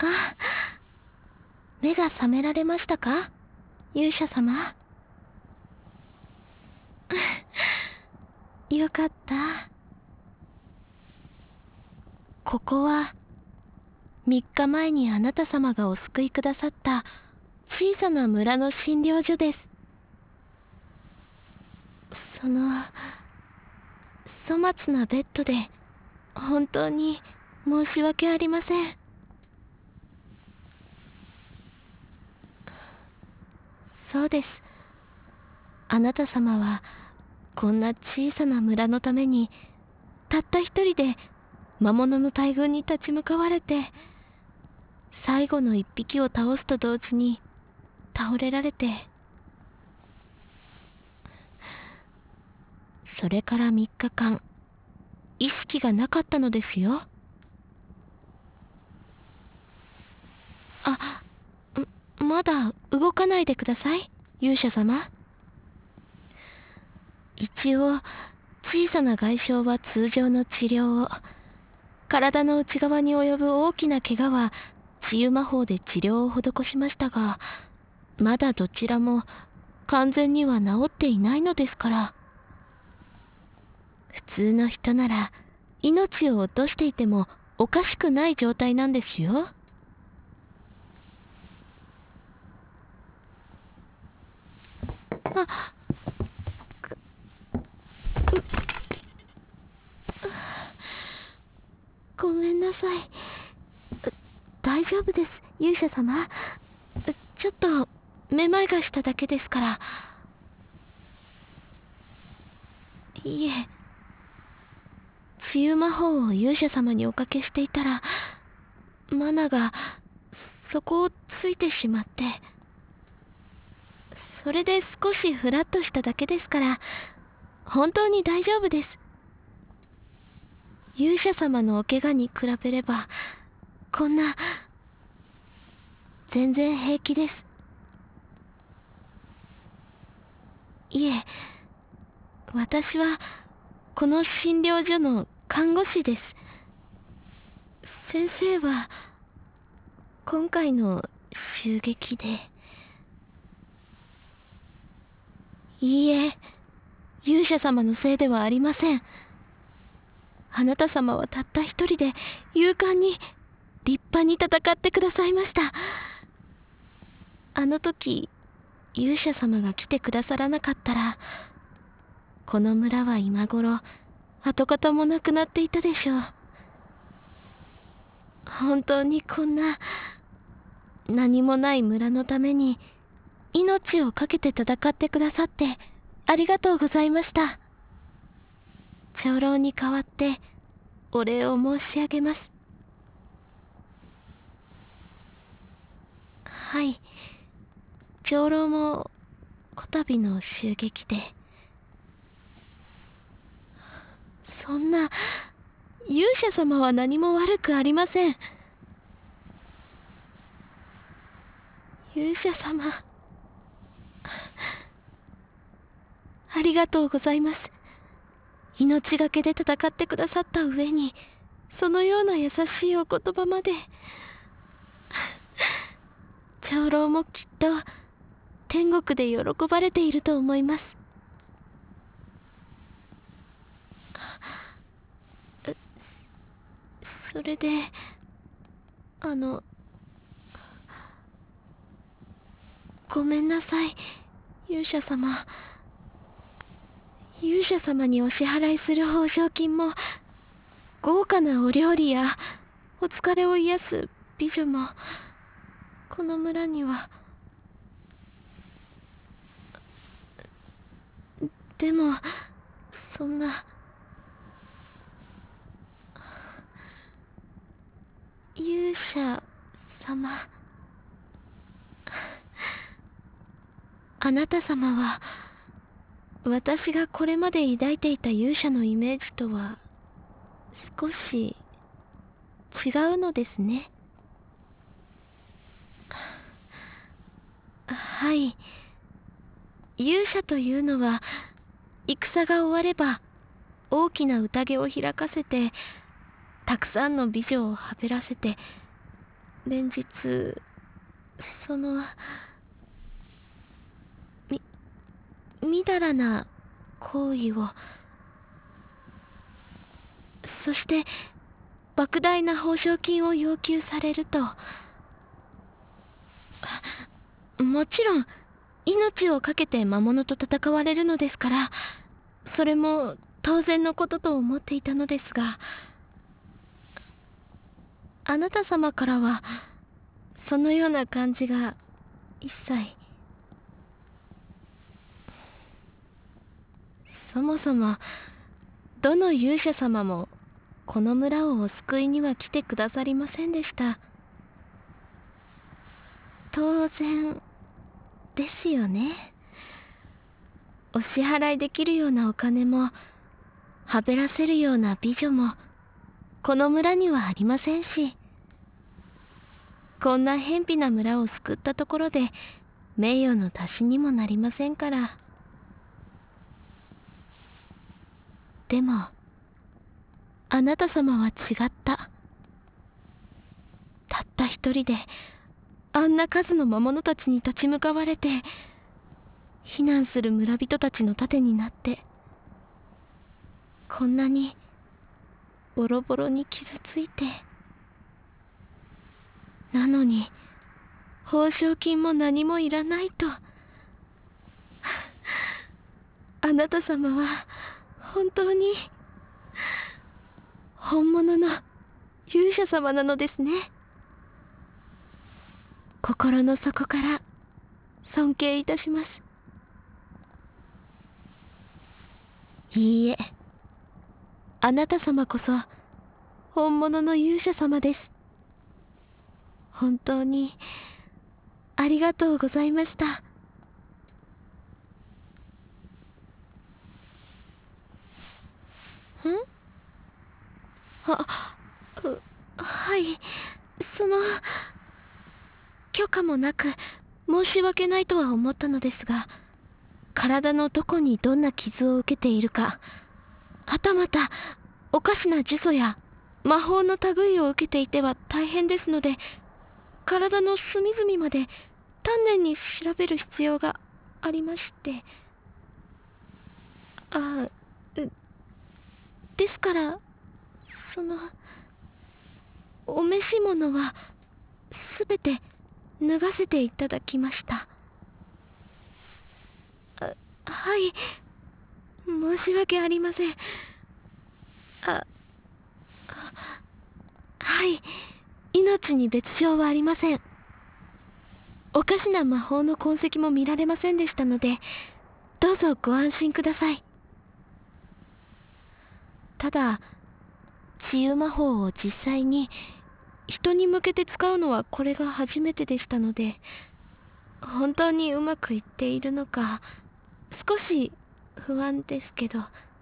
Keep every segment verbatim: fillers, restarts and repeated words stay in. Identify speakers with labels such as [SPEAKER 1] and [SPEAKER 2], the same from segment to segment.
[SPEAKER 1] か？目が覚められましたか、勇者様？よかった。ここはみっかまえにあなた様がお救いくださった小さな村の診療所です。その粗末なベッドで本当に申し訳ありません。そうです。あなた様はこんな小さな村のためにたった一人で魔物の大群に立ち向かわれて、最後の一匹を倒すと同時に倒れられて、それからみっかかん意識がなかったのですよ。あ、まだ動かないでください、勇者様。一応小さな外傷は通常の治療を、体の内側に及ぶ大きな怪我は治癒魔法で治療を施しましたが、まだどちらも完全には治っていないのですから。普通の人なら命を落としていてもおかしくない状態なんですよ。あ、ごめんなさい。大丈夫です、勇者様。ちょっとめまいがしただけですから。いえ、治癒魔法を勇者様におかけしていたら、マナがそこをついてしまって、それで少しフラッとしただけですから、本当に大丈夫です。勇者様のお怪我に比べればこんな、全然平気です。いえ、私はこの診療所の看護師です。先生は今回の襲撃で。いいえ、勇者様のせいではありません。あなた様はたった一人で勇敢に立派に戦ってくださいました。あの時勇者様が来てくださらなかったら、この村は今頃跡形もなくなっていたでしょう。本当にこんな何もない村のために命を懸けて戦ってくださってありがとうございました。長老に代わってお礼を申し上げます。はい、長老もこたびの襲撃で。そんな、勇者様は何も悪くありません。勇者様、ありがとうございます。命がけで戦ってくださった上に、そのような優しいお言葉まで。長老もきっと天国で喜ばれていると思います。それで、あの、ごめんなさい、勇者様。勇者様にお支払いする報奨金も、豪華なお料理やお疲れを癒す美女も、この村には。でも、そんな。勇者様。あなた様は、私がこれまで抱いていた勇者のイメージとは、少し違うのですね。はい。勇者というのは、戦が終われば、大きな宴を開かせて、たくさんの美女をはべらせて、 連日そのみみだらな行為を、そして莫大な報奨金を要求されると、もちろん命を懸けて魔物と戦われるのですから、それも当然のことと思っていたのですが、あなた様からはそのような感じが一切。そもそもどの勇者様もこの村をお救いには来てくださりませんでした。当然ですよね。お支払いできるようなお金もはべらせるような美女もこの村にはありませんし、こんな偏僻な村を救ったところで名誉の足しにもなりませんから。でもあなた様は違った。たった一人であんな数の魔物たちに立ち向かわれて、避難する村人たちの盾になって、こんなにボロボロに傷ついて、なのに報奨金も何もいらないと。あなた様は本当に本物の勇者様なのですね。心の底から尊敬いたします。いいえ、あなた様こそ本物の勇者様です。本当にありがとうございました。んあ、う、はい、その、許可もなく申し訳ないとは思ったのですが、体のどこにどんな傷を受けているか、はたまたおかしな呪詛や魔法の類を受けていては大変ですので、体の隅々まで丹念に調べる必要がありまして。あ、ですから、その、お召し物はすべて脱がせていただきました。あ、はい、申し訳ありません。あ、はい、命に別状はありません。おかしな魔法の痕跡も見られませんでしたので、どうぞご安心ください。ただ、治癒魔法を実際に人に向けて使うのはこれが初めてでしたので、本当にうまくいっているのか少し不安ですけど。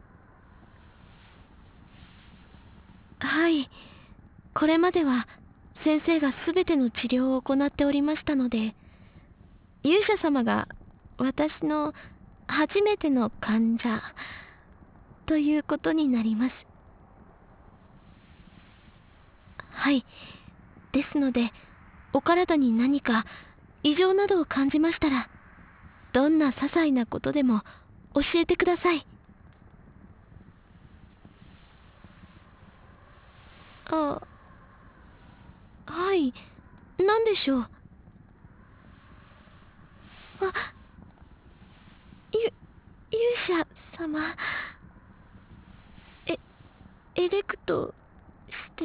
[SPEAKER 1] はい、これまでは先生が全ての治療を行っておりましたので、勇者様が私の初めての患者ということになります。はい、ですのでお体に何か異常などを感じましたら、どんな些細なことでも教えてください。あ、はい、何でしょう。あ、ゆ勇者様、えエレクトして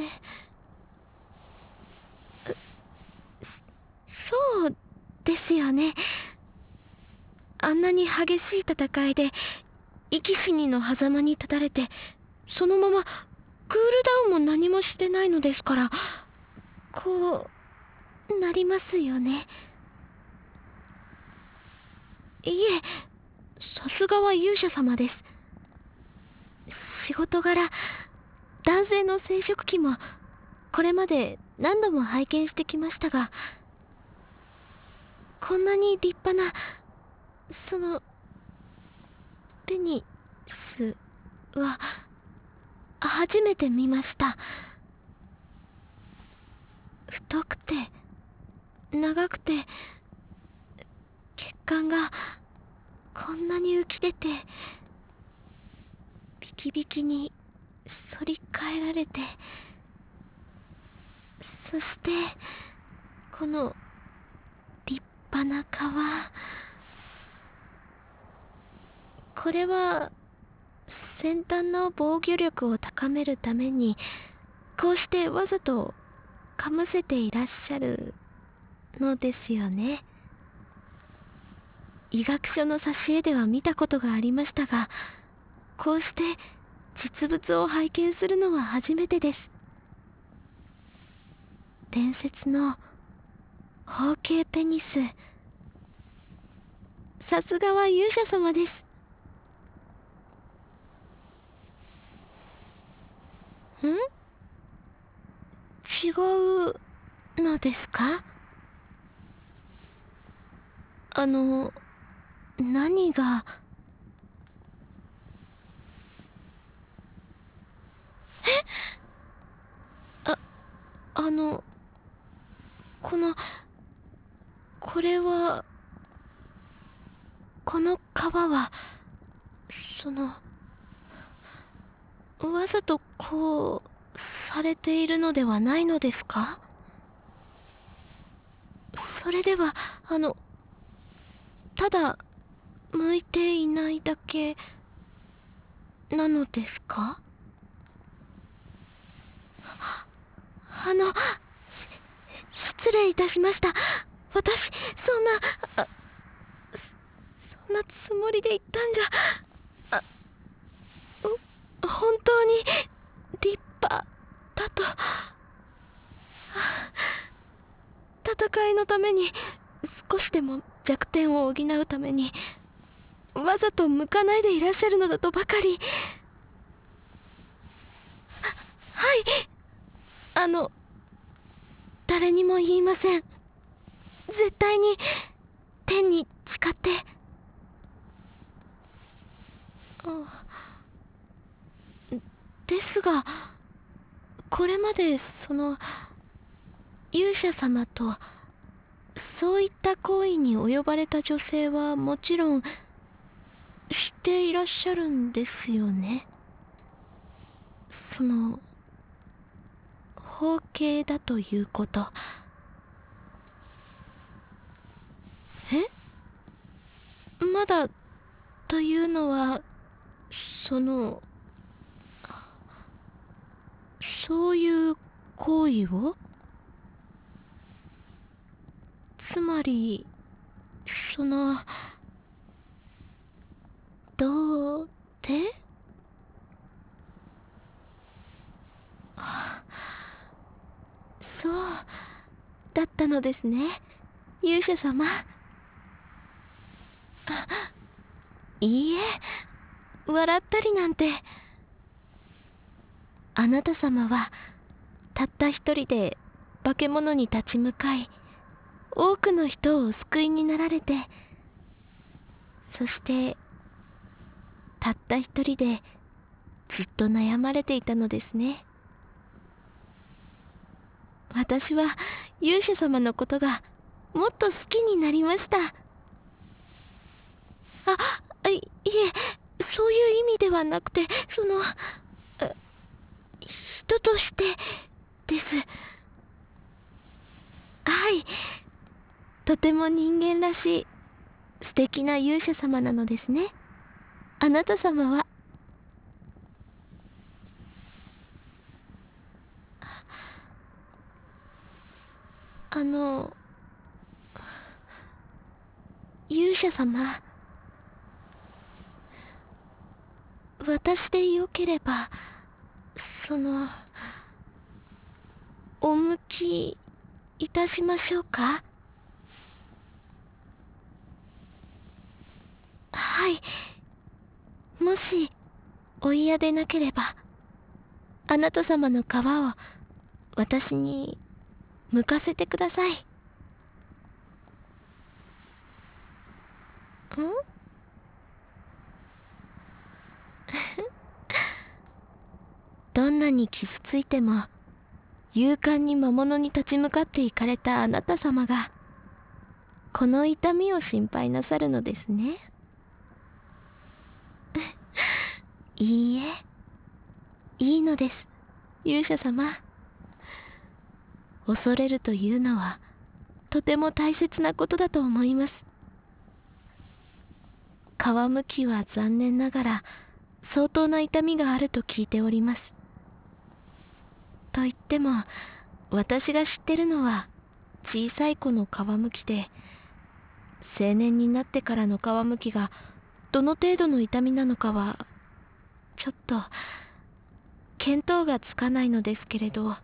[SPEAKER 1] そうですよね。あんなに激しい戦いで生き死にの狭間に立たれて、そのままクールダウンも何もしてないのですから、こうなりますよね。いえ、さすがは勇者様です。仕事柄男性の生殖器もこれまで何度も拝見してきましたが、こんなに立派な、そのペニスは初めて見ました。 太くて長くて血管がこんなに浮き出てビキビキに反り返られて、そしてこの立派な皮、これは先端の防御力を高めるためにこうしてわざとかむせていらっしゃるのですよね。医学書の挿絵では見たことがありましたが、こうして実物を拝見するのは初めてです。伝説の包茎ペニス、さすがは勇者様です。ん？違うのですか？あの、何が。え？あ、あの、この、これは、この皮は、その、わざとこう、されているのではないのですか？それでは、あの、ただ、向いていないだけ、なのですか？あの、し、失礼いたしました。私、そんな、あ、そ、そんなつもりで言ったんじゃ、あ、う、本当に、立派、だと。戦いのために、少しでも弱点を補うために、わざと向かないでいらっしゃるのだとばかり。はい、あの、誰にも言いません。絶対に天に誓って。あ、ですが、これまでその勇者様とそういった行為に及ばれた女性はもちろん知っていらっしゃるんですよね。その包茎だということ。え？まだというのは、その、そういう行為を？つまり、その、どうで？そうだったのですね、勇者様。いいえ、笑ったりなんて。あなた様はたった一人で化け物に立ち向かい、多くの人をお救いになられて、そしてたった一人でずっと悩まれていたのですね。私は勇者様のことがもっと好きになりました。あ、い、いえ、そういう意味ではなくて、その、人としてです。はい、とても人間らしい素敵な勇者様なのですね、あなた様は。あの、勇者様、私でよければ、その、お向きいたしましょうか？はい、もしお嫌でなければ、あなた様の皮を私に剥かせてください。ん？どんなに傷ついても勇敢に魔物に立ち向かって行かれたあなた様が、この痛みを心配なさるのですね。いいえ、いいのです、勇者様。恐れるというのは、とても大切なことだと思います。皮むきは残念ながら、相当な痛みがあると聞いております。と言っても、私が知ってるのは、小さい子の皮むきで、成年になってからの皮むきが、どの程度の痛みなのかは、ちょっと、見当がつかないのですけれど。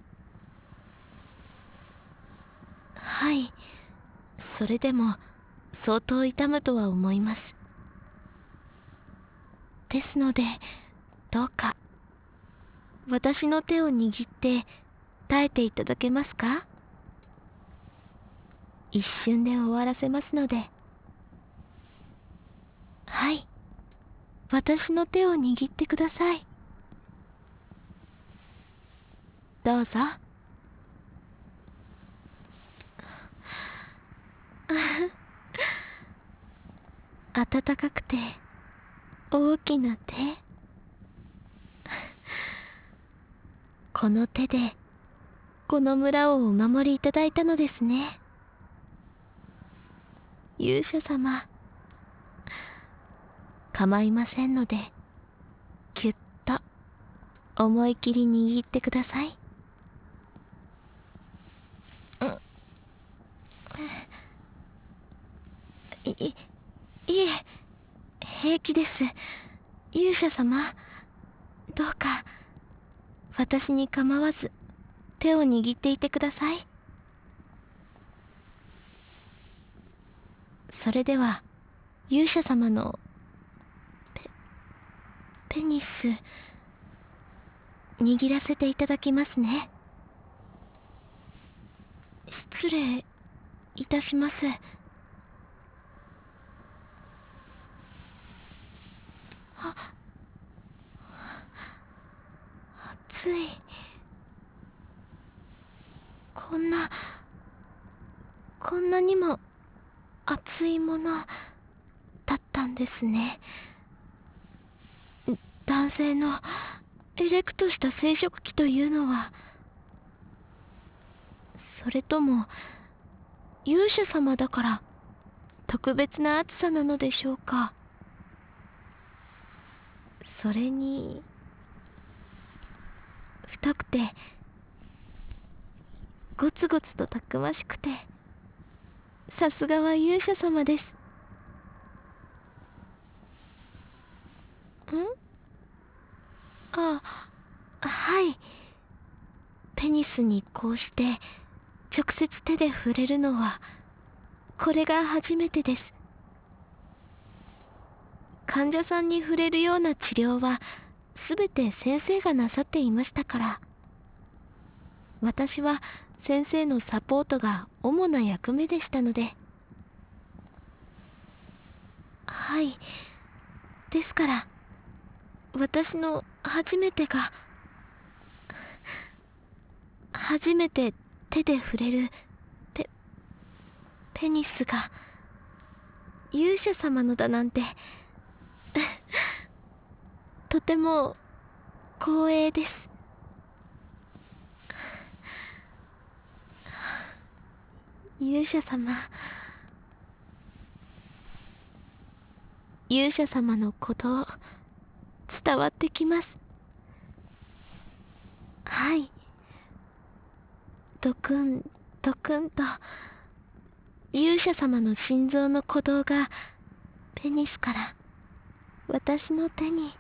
[SPEAKER 1] はい、それでも、相当痛むとは思います。ですので、どうか、私の手を握って耐えていただけますか？一瞬で終わらせますので。はい、私の手を握ってください。どうぞ。暖かくて大きな手。この手でこの村をお守りいただいたのですね。勇者様、構いませんので、ぎゅっと思い切り握ってください。い、いえ、平気です。勇者様、どうか、私に構わず、手を握っていてください。それでは、勇者様の、ペ、ペニス、握らせていただきますね。失礼いたします。あ、熱い。こんな、こんなにも熱いものだったんですね。男性のエレクトした生殖器というのは、それとも勇者様だから特別な熱さなのでしょうか。それに太くてゴツゴツとたくましくて、さすがは勇者様です。ん？あ、はい。ペニスにこうして直接手で触れるのはこれが初めてです。患者さんに触れるような治療はすべて先生がなさっていましたから、私は先生のサポートが主な役目でしたので。はい、ですから私の初めてが、初めて手で触れるペペニスが勇者様のだなんてとても光栄です。勇者様、勇者様のこと伝わってきます。はい、ドクンドクンと勇者様の心臓の鼓動がペニスから私の手に。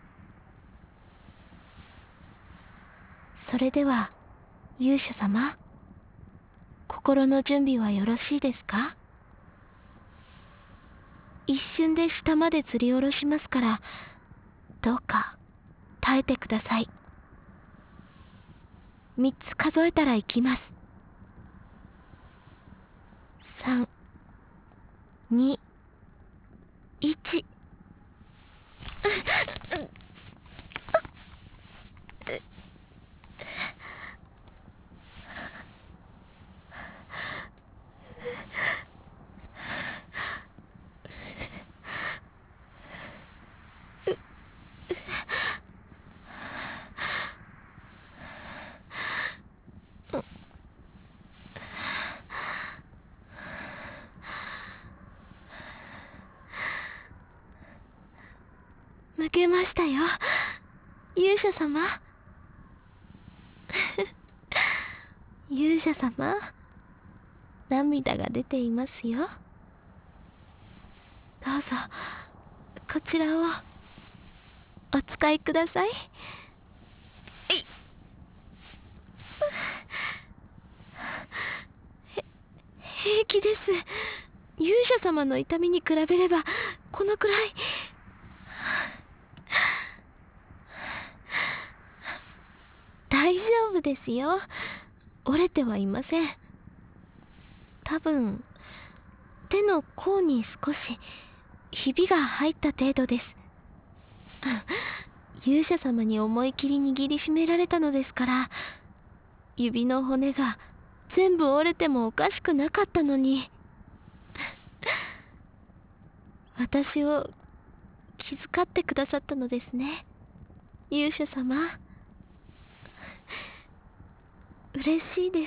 [SPEAKER 1] それでは勇者様、心の準備はよろしいですか？一瞬で下まで吊り下ろしますから、どうか耐えてください。三つ数えたらいきます。三、二、一。 向けましたよ、勇者様。勇者様、涙が出ていますよ。どうぞこちらをお使いください。えい。平気です。勇者様の痛みに比べればこのくらい。大丈夫ですよ、折れてはいません。多分手の甲に少しひびが入った程度です。勇者様に思い切り握りしめられたのですから、指の骨が全部折れてもおかしくなかったのに。私を気遣ってくださったのですね、勇者様。嬉しいです。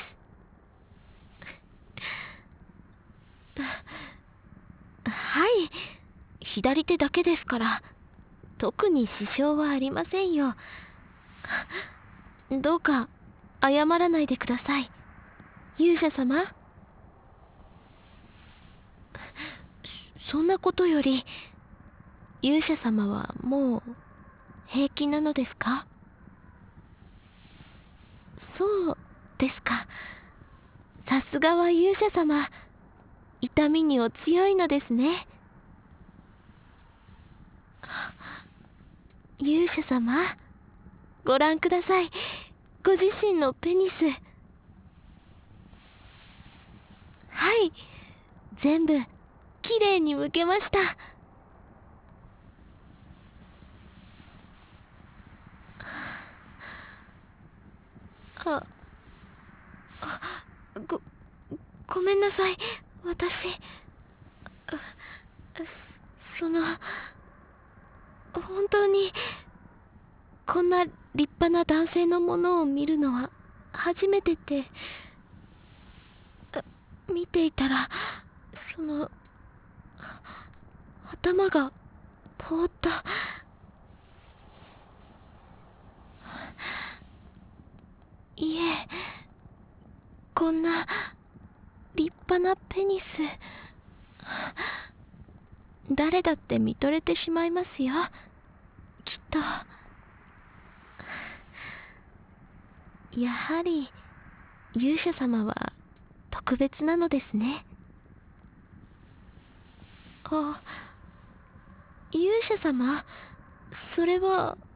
[SPEAKER 1] はい、左手だけですから特に支障はありませんよ。どうか謝らないでください、勇者様。そんなことより、勇者様はもう平気なのですか？そうですか。さすがは勇者様、痛みにお強いのですね。勇者様、ご覧ください、ご自身のペニス。はい、全部きれいに剥けました。あ、あ、ご、ごめんなさい、私。そ、その、本当に、こんな立派な男性のものを見るのは初めてで、見ていたら、その、頭がぼーっと。いえ、こんな立派なペニス、誰だって見とれてしまいますよ、きっと。やはり勇者様は特別なのですね。あ、勇者様、それは